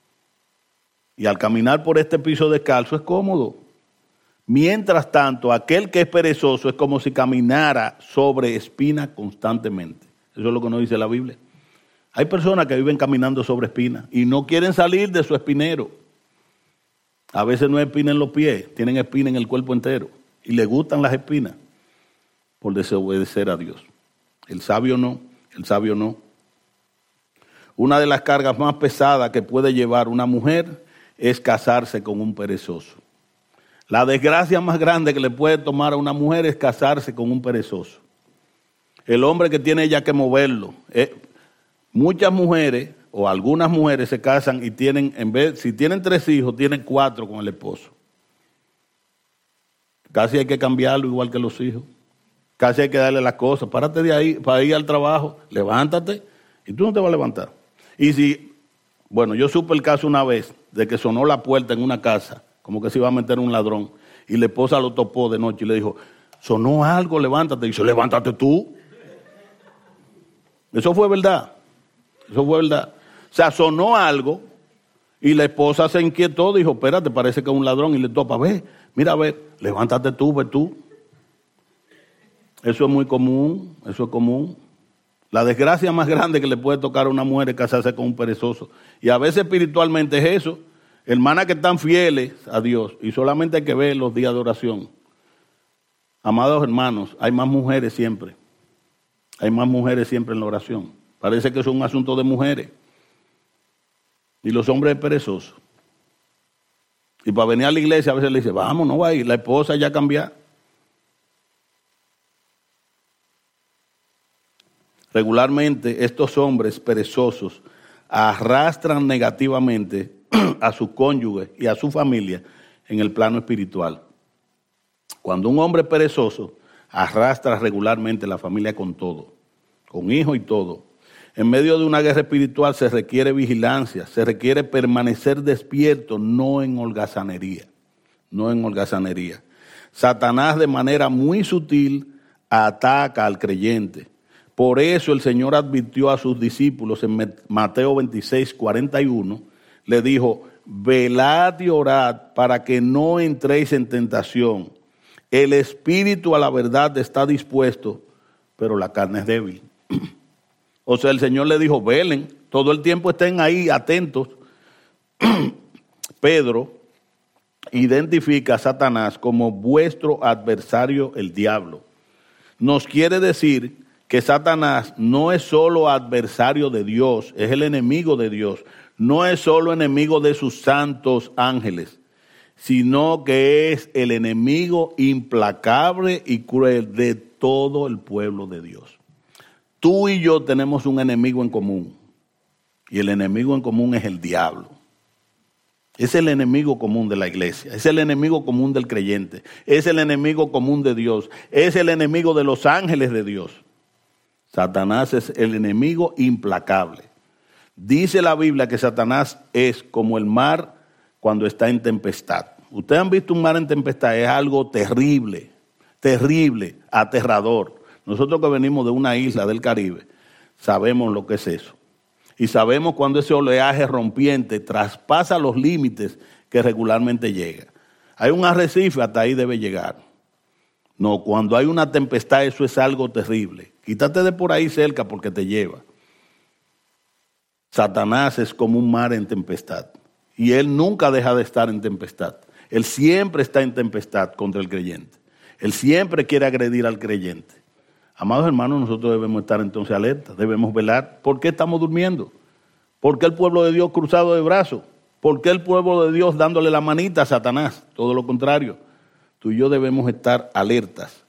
Y al caminar por este piso descalzo es cómodo. Mientras tanto, aquel que es perezoso es como si caminara sobre espinas constantemente. Eso es lo que nos dice la Biblia. Hay personas que viven caminando sobre espinas y no quieren salir de su espinero. A veces no hay espina en los pies, tienen espina en el cuerpo entero. Y le gustan las espinas por desobedecer a Dios. El sabio no, el sabio no. Una de las cargas más pesadas que puede llevar una mujer es casarse con un perezoso. La desgracia más grande que le puede tomar a una mujer es casarse con un perezoso. El hombre que tiene ya que moverlo. Eh, muchas mujeres o algunas mujeres se casan y tienen, en vez, si tienen tres hijos, tienen cuatro con el esposo. Casi hay que cambiarlo igual que los hijos. Casi hay que darle las cosas. Párate de ahí para ir al trabajo, levántate y tú no te vas a levantar. Y si, bueno, yo supe el caso una vez de que sonó la puerta en una casa, como que se iba a meter un ladrón, y la esposa lo topó de noche y le dijo, sonó algo, levántate. Y dice, levántate tú. Eso fue verdad. Eso fue verdad. O sea, sonó algo y la esposa se inquietó, dijo, espérate, parece que es un ladrón, y le topa, ve, mira, a ver, levántate tú, ve tú. Eso es muy común, eso es común. La desgracia más grande que le puede tocar a una mujer es casarse con un perezoso. Y a veces espiritualmente es eso. Hermanas que están fieles a Dios y solamente hay que ver los días de oración. Amados hermanos, hay más mujeres siempre. Hay más mujeres siempre en la oración. Parece que eso es un asunto de mujeres. Y los hombres perezosos. Y para venir a la iglesia a veces le dice, vamos, no va a ir, la esposa ya cambió. Regularmente estos hombres perezosos arrastran negativamente a su cónyuge y a su familia en el plano espiritual. Cuando un hombre perezoso arrastra regularmente la familia con todo, con hijos y todo. En medio de una guerra espiritual se requiere vigilancia, se requiere permanecer despierto, no en holgazanería, no en holgazanería. Satanás de manera muy sutil ataca al creyente. Por eso el Señor advirtió a sus discípulos en Mateo veintiséis, cuarenta y uno, le dijo, velad y orad para que no entréis en tentación. El espíritu a la verdad está dispuesto, pero la carne es débil. O sea, el Señor le dijo, velen, todo el tiempo estén ahí atentos. Pedro identifica a Satanás como vuestro adversario, el diablo. Nos quiere decir que Satanás no es solo adversario de Dios, es el enemigo de Dios. No es solo enemigo de sus santos ángeles, sino que es el enemigo implacable y cruel de todo el pueblo de Dios. Tú y yo tenemos un enemigo en común, y el enemigo en común es el diablo. Es el enemigo común de la iglesia, es el enemigo común del creyente, es el enemigo común de Dios, es el enemigo de los ángeles de Dios. Satanás es el enemigo implacable. Dice la Biblia que Satanás es como el mar cuando está en tempestad. Ustedes han visto un mar en tempestad, es algo terrible, terrible, aterrador. Nosotros que venimos de una isla del Caribe, sabemos lo que es eso. Y sabemos cuando ese oleaje rompiente traspasa los límites que regularmente llega. Hay un arrecife, hasta ahí debe llegar. No, cuando hay una tempestad, eso es algo terrible. Quítate de por ahí cerca porque te lleva. Satanás es como un mar en tempestad. Y él nunca deja de estar en tempestad. Él siempre está en tempestad contra el creyente. Él siempre quiere agredir al creyente. Amados hermanos, nosotros debemos estar entonces alerta, debemos velar. ¿Por qué estamos durmiendo? ¿Por qué el pueblo de Dios cruzado de brazos? ¿Por qué el pueblo de Dios dándole la manita a Satanás? Todo lo contrario, tú y yo debemos estar alertas.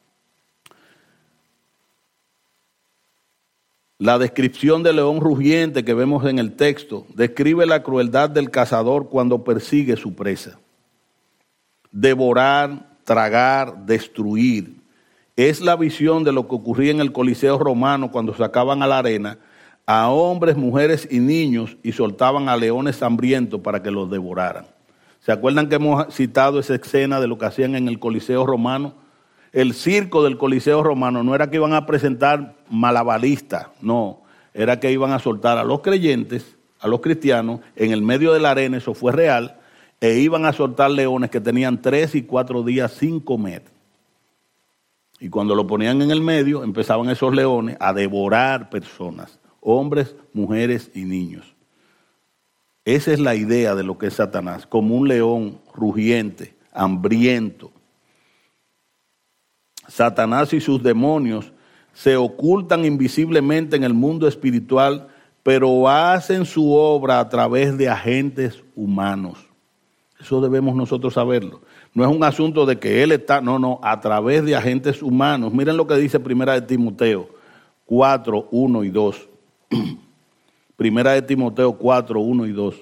La descripción del león rugiente que vemos en el texto describe la crueldad del cazador cuando persigue su presa. Devorar, tragar, destruir. Es la visión de lo que ocurría en el Coliseo romano cuando sacaban a la arena a hombres, mujeres y niños y soltaban a leones hambrientos para que los devoraran. ¿Se acuerdan que hemos citado esa escena de lo que hacían en el Coliseo romano? El circo del Coliseo romano no era que iban a presentar malabaristas, no, era que iban a soltar a los creyentes, a los cristianos, en el medio de la arena, eso fue real, e iban a soltar leones que tenían tres y cuatro días sin comer. Y cuando lo ponían en el medio, empezaban esos leones a devorar personas, hombres, mujeres y niños. Esa es la idea de lo que es Satanás, como un león rugiente, hambriento. Satanás y sus demonios se ocultan invisiblemente en el mundo espiritual, pero hacen su obra a través de agentes humanos. Eso debemos nosotros saberlo. No es un asunto de que él está, no, no, a través de agentes humanos. Miren lo que dice Primera de Timoteo cuatro, uno y dos. Primera de Timoteo cuatro, uno y dos.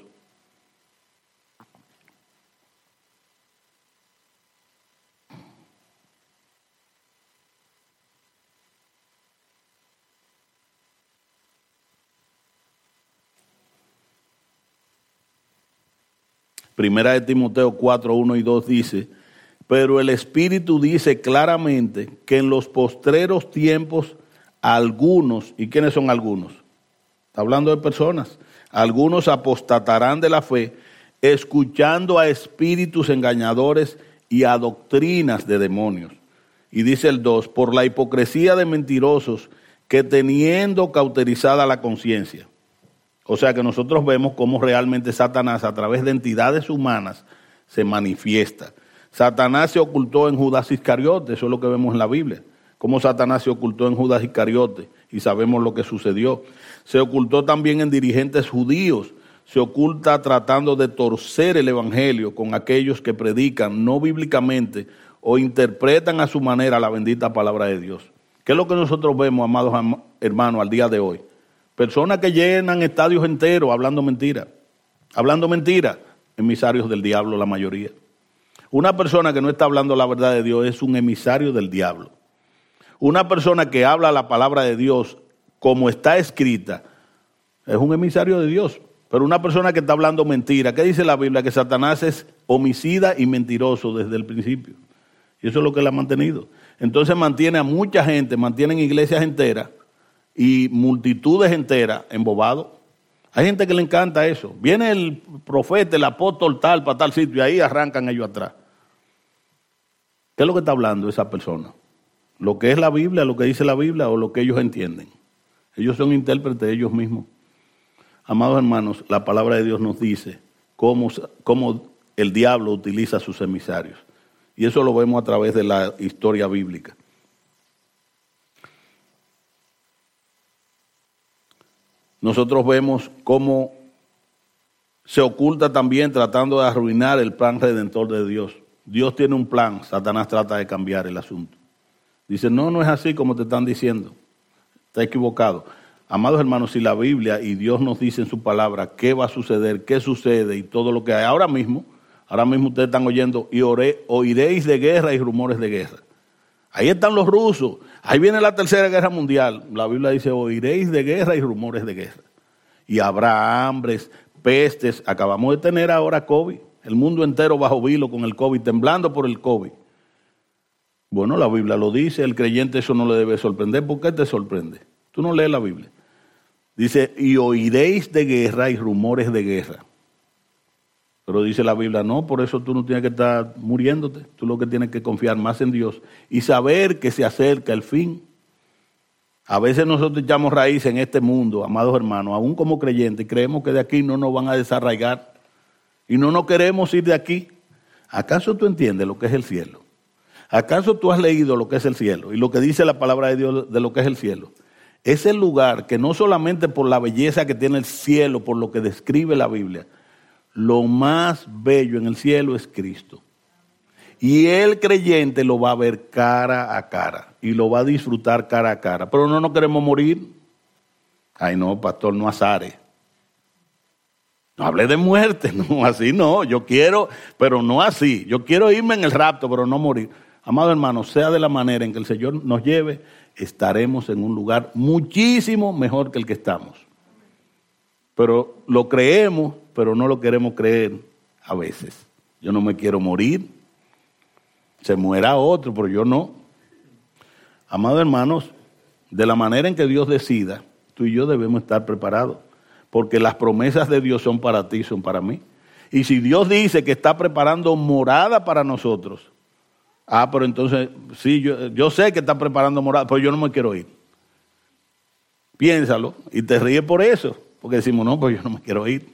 Primera de Timoteo cuatro, uno y dos dice, pero el Espíritu dice claramente que en los postreros tiempos algunos, ¿y quiénes son algunos? Está hablando de personas. Algunos apostatarán de la fe, escuchando a espíritus engañadores y a doctrinas de demonios. Y dice el dos, por la hipocresía de mentirosos que teniendo cauterizada la conciencia. O sea que nosotros vemos cómo realmente Satanás a través de entidades humanas se manifiesta. Satanás se ocultó en Judas Iscariote, eso es lo que vemos en la Biblia. Cómo Satanás se ocultó en Judas Iscariote y sabemos lo que sucedió. Se ocultó también en dirigentes judíos, se oculta tratando de torcer el evangelio con aquellos que predican no bíblicamente o interpretan a su manera la bendita palabra de Dios. ¿Qué es lo que nosotros vemos, amados hermanos, al día de hoy? Personas que llenan estadios enteros hablando mentira, hablando mentira, emisarios del diablo la mayoría. Una persona que no está hablando la verdad de Dios es un emisario del diablo. Una persona que habla la palabra de Dios como está escrita es un emisario de Dios. Pero una persona que está hablando mentira, ¿qué dice la Biblia? Que Satanás es homicida y mentiroso desde el principio. Y eso es lo que él ha mantenido. Entonces mantiene a mucha gente, mantienen iglesias enteras y multitudes enteras embobados. Hay gente que le encanta eso. Viene el profeta, el apóstol tal para tal sitio y ahí arrancan ellos atrás. ¿Qué es lo que está hablando esa persona? ¿Lo que es la Biblia, lo que dice la Biblia o lo que ellos entienden? Ellos son intérpretes de ellos mismos. Amados hermanos, la palabra de Dios nos dice cómo, cómo el diablo utiliza a sus emisarios. Y eso lo vemos a través de la historia bíblica. Nosotros vemos cómo se oculta también tratando de arruinar el plan redentor de Dios. Dios tiene un plan, Satanás trata de cambiar el asunto. Dice, no, no es así como te están diciendo. Está equivocado. Amados hermanos, si la Biblia y Dios nos dice en su palabra qué va a suceder, qué sucede y todo lo que hay ahora mismo, ahora mismo ustedes están oyendo y oré, oiréis de guerra y rumores de guerra. Ahí están los rusos, ahí viene la tercera guerra mundial. La Biblia dice, oiréis de guerra y rumores de guerra. Y habrá hambres, pestes. Acabamos de tener ahora COVID, el mundo entero bajo vilo con el COVID, temblando por el COVID. Bueno, la Biblia lo dice, el creyente eso no le debe sorprender. ¿Por qué te sorprende? Tú no lees la Biblia. Dice, y oiréis de guerra y rumores de guerra. Pero dice la Biblia, no, por eso tú no tienes que estar muriéndote. Tú lo que tienes que confiar más en Dios y saber que se acerca el fin. A veces nosotros echamos raíz en este mundo, amados hermanos, aún como creyentes, creemos que de aquí no nos van a desarraigar y no nos queremos ir de aquí. ¿Acaso tú entiendes lo que es el cielo? ¿Acaso tú has leído lo que es el cielo y lo que dice la palabra de Dios de lo que es el cielo? Es el lugar que no solamente por la belleza que tiene el cielo, por lo que describe la Biblia, lo más bello en el cielo es Cristo. Y el creyente lo va a ver cara a cara y lo va a disfrutar cara a cara. Pero no nos queremos morir. Ay no, pastor, no azare. No hable de muerte, no, así no. Yo quiero, pero no así. Yo quiero irme en el rapto, pero no morir. Amado hermano, sea de la manera en que el Señor nos lleve, estaremos en un lugar muchísimo mejor que el que estamos. Pero lo creemos, pero no lo queremos creer a veces. Yo no me quiero morir. Se muera otro, pero yo no. Amados hermanos, de la manera en que Dios decida, tú y yo debemos estar preparados. Porque las promesas de Dios son para ti, son para mí. Y si Dios dice que está preparando morada para nosotros, ah, pero entonces, sí, yo, yo sé que está preparando morada, pero yo no me quiero ir. Piénsalo y te ríes por eso, porque decimos, no, pues yo no me quiero ir.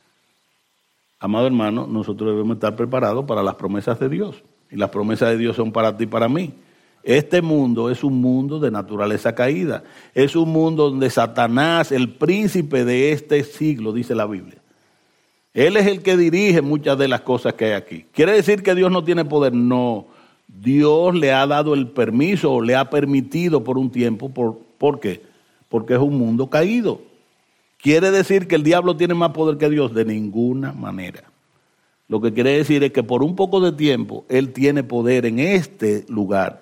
Amado hermano, nosotros debemos estar preparados para las promesas de Dios. Y las promesas de Dios son para ti y para mí. Este mundo es un mundo de naturaleza caída. Es un mundo donde Satanás, el príncipe de este siglo, dice la Biblia. Él es el que dirige muchas de las cosas que hay aquí. ¿Quiere decir que Dios no tiene poder? No. Dios le ha dado el permiso o le ha permitido por un tiempo. ¿Por, ¿por qué? Porque es un mundo caído. ¿Quiere decir que el diablo tiene más poder que Dios? De ninguna manera. Lo que quiere decir es que por un poco de tiempo Él tiene poder en este lugar.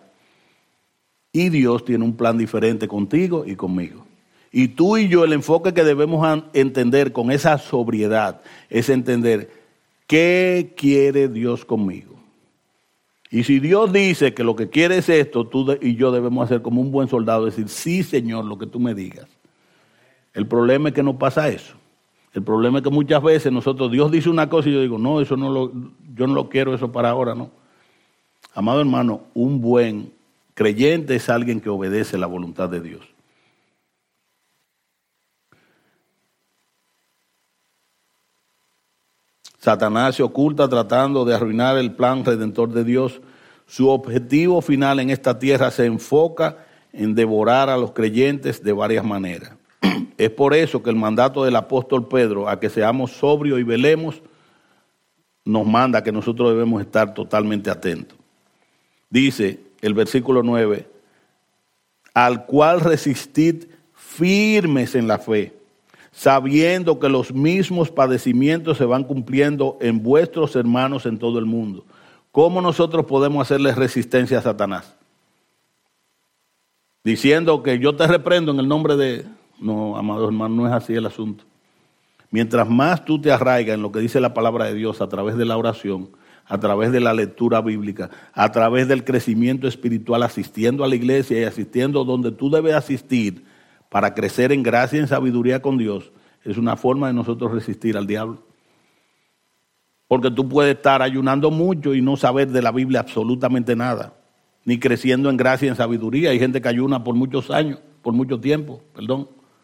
Y Dios tiene un plan diferente contigo y conmigo. Y tú y yo, el enfoque que debemos entender con esa sobriedad es entender qué quiere Dios conmigo. Y si Dios dice que lo que quiere es esto, tú y yo debemos hacer como un buen soldado, decir, sí, Señor, lo que tú me digas. El problema es que no pasa eso. El problema es que muchas veces nosotros, Dios dice una cosa y yo digo, no, eso no lo, yo no lo quiero eso para ahora, no. Amado hermano, un buen creyente es alguien que obedece la voluntad de Dios. Satanás se oculta tratando de arruinar el plan redentor de Dios. Su objetivo final en esta tierra se enfoca en devorar a los creyentes de varias maneras. Es por eso que el mandato del apóstol Pedro a que seamos sobrios y velemos nos manda que nosotros debemos estar totalmente atentos. Dice el versículo nueve, al cual resistid firmes en la fe, sabiendo que los mismos padecimientos se van cumpliendo en vuestros hermanos en todo el mundo. ¿Cómo nosotros podemos hacerle resistencia a Satanás? Diciendo que yo te reprendo en el nombre de... No, amados hermanos, no es así el asunto. Mientras más tú te arraigas en lo que dice la palabra de Dios a través de la oración, a través de la lectura bíblica, a través del crecimiento espiritual, asistiendo a la iglesia y asistiendo donde tú debes asistir para crecer en gracia y en sabiduría con Dios, es una forma de nosotros resistir al diablo. Porque tú puedes estar ayunando mucho y no saber de la Biblia absolutamente nada, ni creciendo en gracia y en sabiduría. Hay gente que ayuna por muchos años, por mucho tiempo, perdón.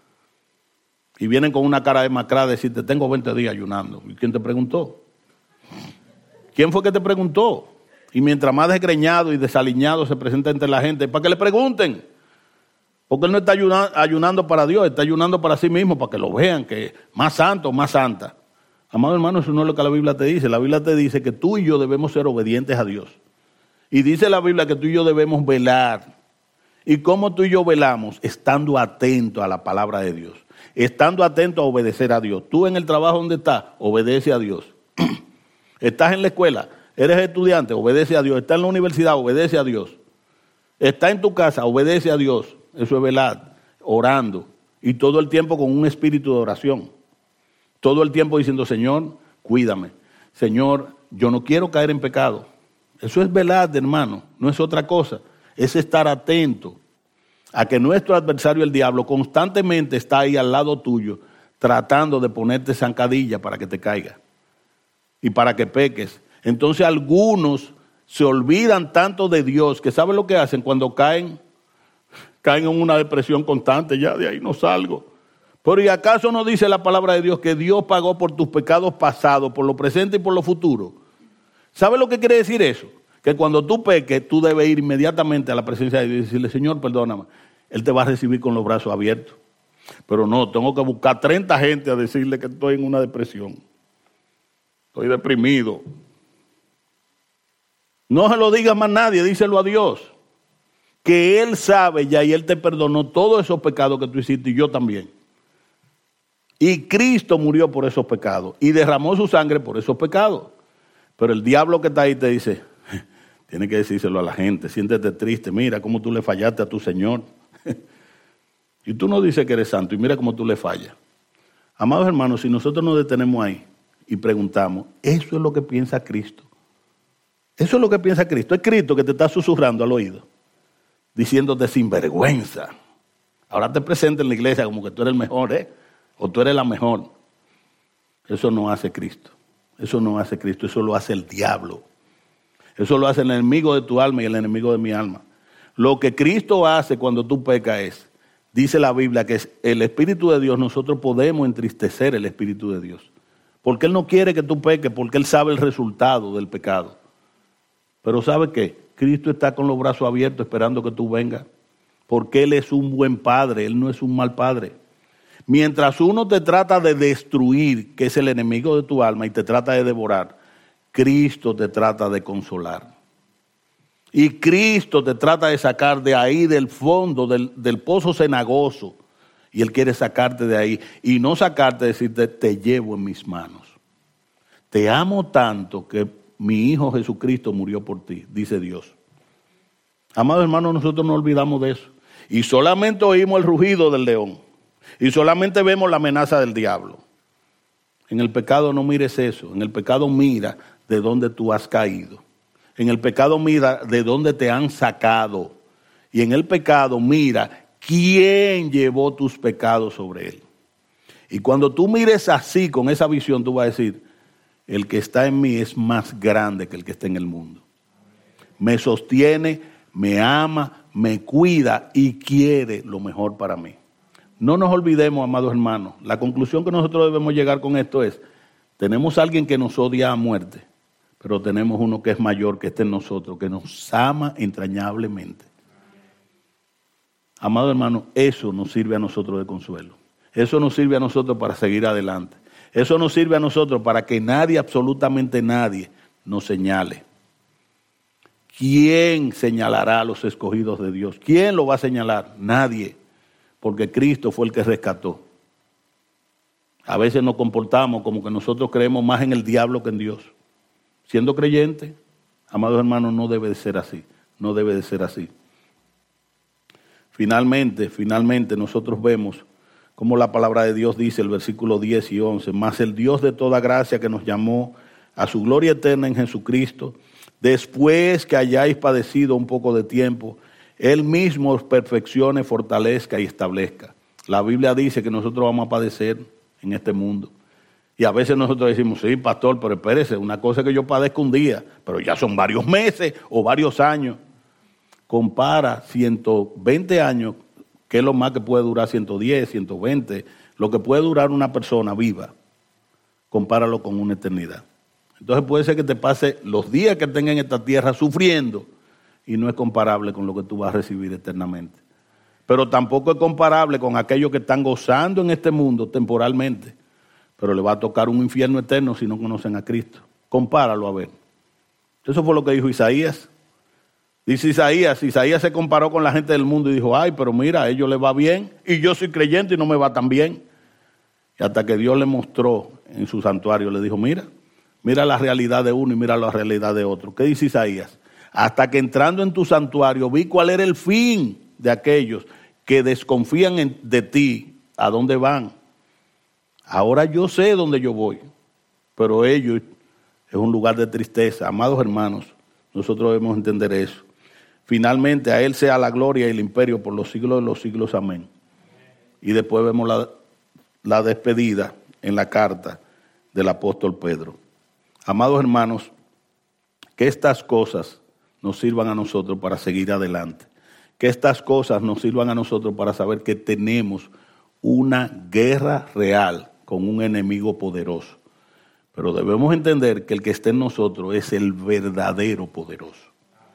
Y vienen con una cara demacrada a decirte, tengo veinte días ayunando. ¿Y quién te preguntó? ¿Quién fue que te preguntó? Y mientras más desgreñado y desaliñado se presenta entre la gente, para que le pregunten. Porque él no está ayunando para Dios, está ayunando para sí mismo, para que lo vean, que más santo, más santa. Amado hermano, eso no es lo que la Biblia te dice. La Biblia te dice que tú y yo debemos ser obedientes a Dios. Y dice la Biblia que tú y yo debemos velar. ¿Y cómo tú y yo velamos? Estando atentos a la palabra de Dios. Estando atentos a obedecer a Dios. Tú en el trabajo donde estás, obedece a Dios. Estás en la escuela, eres estudiante, obedece a Dios. Estás en la universidad, obedece a Dios. Estás en tu casa, obedece a Dios. Eso es velar, orando. Y todo el tiempo con un espíritu de oración. Todo el tiempo diciendo, Señor, cuídame. Señor, yo no quiero caer en pecado. Eso es velar, hermano, no es otra cosa. Es estar atento a que nuestro adversario, el diablo, constantemente está ahí al lado tuyo, tratando de ponerte zancadilla para que te caiga y para que peques. Entonces algunos se olvidan tanto de Dios que ¿saben lo que hacen? Cuando caen, caen en una depresión constante, ya de ahí no salgo. Pero ¿y acaso no dice la palabra de Dios que Dios pagó por tus pecados pasados, por lo presente y por lo futuro? ¿Sabe lo que quiere decir eso? Que cuando tú peques, tú debes ir inmediatamente a la presencia de Dios y decirle, Señor, perdóname. Él te va a recibir con los brazos abiertos. Pero no, tengo que buscar treinta gente a decirle que estoy en una depresión. Estoy deprimido. No se lo digas más a nadie, díselo a Dios. Que Él sabe ya y Él te perdonó todos esos pecados que tú hiciste y yo también. Y Cristo murió por esos pecados y derramó su sangre por esos pecados. Pero el diablo que está ahí te dice, tienes que decírselo a la gente, siéntete triste, mira cómo tú le fallaste a tu Señor. Y tú no dices que eres santo y mira cómo tú le fallas. Amados hermanos, si nosotros nos detenemos ahí y preguntamos, eso es lo que piensa Cristo. Eso es lo que piensa Cristo. Es Cristo que te está susurrando al oído, diciéndote sinvergüenza. Ahora te presenta en la iglesia como que tú eres el mejor, ¿eh? O tú eres la mejor. Eso no hace Cristo. Eso no hace Cristo, eso lo hace el diablo. Eso lo hace el enemigo de tu alma y el enemigo de mi alma. Lo que Cristo hace cuando tú pecas es, dice la Biblia, que es el Espíritu de Dios, nosotros podemos entristecer el Espíritu de Dios. Porque Él no quiere que tú peques, porque Él sabe el resultado del pecado. Pero ¿sabe qué? Cristo está con los brazos abiertos esperando que tú vengas. Porque Él es un buen padre, Él no es un mal padre. Mientras uno te trata de destruir, que es el enemigo de tu alma, y te trata de devorar, Cristo te trata de consolar. Y Cristo te trata de sacar de ahí, del fondo, del, del pozo cenagoso. Y Él quiere sacarte de ahí. Y no sacarte, decirte, te llevo en mis manos. Te amo tanto que mi Hijo Jesucristo murió por ti, dice Dios. Amados hermanos, nosotros no olvidamos de eso. Y solamente oímos el rugido del león. Y solamente vemos la amenaza del diablo. En el pecado no mires eso. En el pecado mira de dónde tú has caído. En el pecado mira de dónde te han sacado. Y en el pecado mira quién llevó tus pecados sobre él. Y cuando tú mires así, con esa visión, tú vas a decir, el que está en mí es más grande que el que está en el mundo. Me sostiene, me ama, me cuida y quiere lo mejor para mí. No nos olvidemos, amados hermanos, la conclusión que nosotros debemos llegar con esto es, tenemos a alguien que nos odia a muerte, pero tenemos uno que es mayor que está en nosotros, que nos ama entrañablemente. Amado hermano, eso nos sirve a nosotros de consuelo. Eso nos sirve a nosotros para seguir adelante. Eso nos sirve a nosotros para que nadie, absolutamente nadie, nos señale. ¿Quién señalará a los escogidos de Dios? ¿Quién lo va a señalar? Nadie. Porque Cristo fue el que rescató. A veces nos comportamos como que nosotros creemos más en el diablo que en Dios. Siendo creyente, amados hermanos, no debe de ser así. No debe de ser así. Finalmente, finalmente nosotros vemos como la palabra de Dios dice, el versículo diez y once, mas el Dios de toda gracia que nos llamó a su gloria eterna en Jesucristo, después que hayáis padecido un poco de tiempo, Él mismo os perfeccione, fortalezca y establezca. La Biblia dice que nosotros vamos a padecer en este mundo. Y a veces nosotros decimos, sí, pastor, pero espérese, una cosa es que yo padezco un día, pero ya son varios meses o varios años. Compara ciento veinte años, que es lo más que puede durar ciento diez, ciento veinte, Lo que puede durar una persona viva, compáralo con una eternidad. Entonces puede ser que te pase los días que tengas en esta tierra sufriendo y no es comparable con lo que tú vas a recibir eternamente. Pero tampoco es comparable con aquellos que están gozando en este mundo temporalmente, pero le va a tocar un infierno eterno si no conocen a Cristo. Compáralo a ver. Eso fue lo que dijo Isaías. Dice Isaías, Isaías se comparó con la gente del mundo y dijo, ay, pero mira, a ellos les va bien y yo soy creyente y no me va tan bien. Y hasta que Dios le mostró en su santuario, le dijo, mira, mira la realidad de uno y mira la realidad de otro. ¿Qué dice Isaías? Hasta que entrando en tu santuario vi cuál era el fin de aquellos que desconfían en, de ti, a dónde van. Ahora yo sé dónde yo voy, pero ellos es un lugar de tristeza. Amados hermanos, nosotros debemos entender eso. Finalmente a Él sea la gloria y el imperio por los siglos de los siglos. Amén. Y después vemos la, la despedida en la carta del apóstol Pedro. Amados hermanos, que estas cosas nos sirvan a nosotros para seguir adelante. Que estas cosas nos sirvan a nosotros para saber que tenemos una guerra real con un enemigo poderoso. Pero debemos entender que el que esté en nosotros es el verdadero poderoso.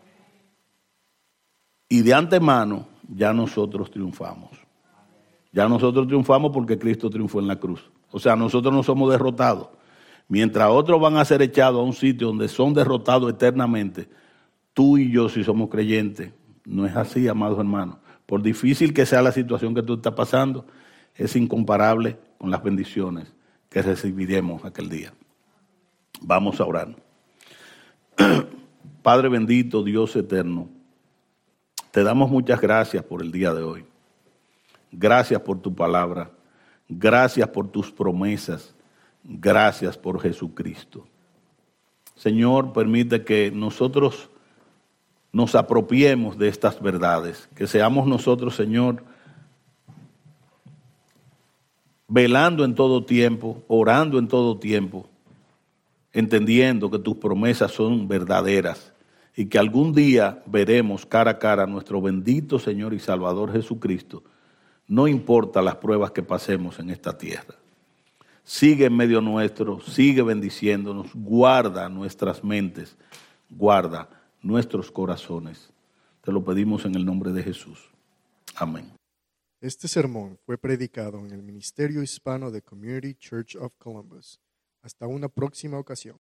Y de antemano ya nosotros triunfamos. Ya nosotros triunfamos porque Cristo triunfó en la cruz. O sea, nosotros no somos derrotados. Mientras otros van a ser echados a un sitio donde son derrotados eternamente, tú y yo, si somos creyentes, no es así, amados hermanos. Por difícil que sea la situación que tú estás pasando, es incomparable con las bendiciones que recibiremos aquel día. Vamos a orar. Padre bendito, Dios eterno, te damos muchas gracias por el día de hoy. Gracias por tu palabra. Gracias por tus promesas. Gracias por Jesucristo. Señor, permite que nosotros nos apropiemos de estas verdades. Que seamos nosotros, Señor, velando en todo tiempo, orando en todo tiempo, entendiendo que tus promesas son verdaderas y que algún día veremos cara a cara a nuestro bendito Señor y Salvador Jesucristo, no importa las pruebas que pasemos en esta tierra. Sigue en medio nuestro, sigue bendiciéndonos, guarda nuestras mentes, guarda nuestros corazones. Te lo pedimos en el nombre de Jesús. Amén. Este sermón fue predicado en el Ministerio Hispano de Community Church of Columbus. Hasta una próxima ocasión.